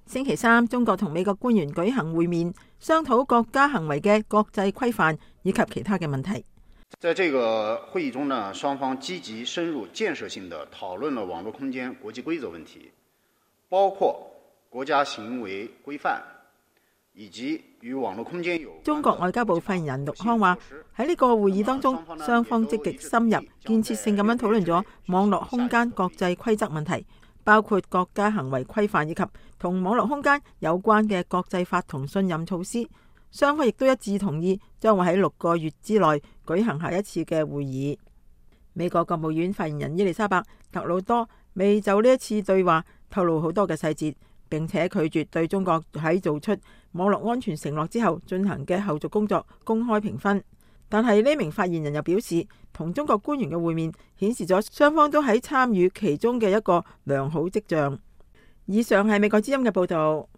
星期三，中國同美國官員舉行會面，商討國家行為嘅國際規範以及其他嘅問題。 在這個會議中呢，雙方積極深入建設性地討論了網絡空間國際規則問題，包括國家行為規範以及與網絡空間有。 中國外交部發言人陸康話：喺呢個會議當中，雙方積極深入、建設性咁樣討論咗網絡空間國際規則問題，包括國家行為規範以及同網絡空間有關嘅國際法同信任措施。雙方亦都一致同意，將會喺6個月之內舉行下一次嘅會議。美國國務院發言人伊麗莎白·特魯多未就呢一次對話透露好多嘅細節，並且拒絕對中國喺做出網絡安全承諾之後進行嘅後續工作公開評分。但係呢名發言人又表示，同中國官員嘅會面顯示咗雙方都喺參與其中嘅一個良好跡象。以上係美國之音嘅報道。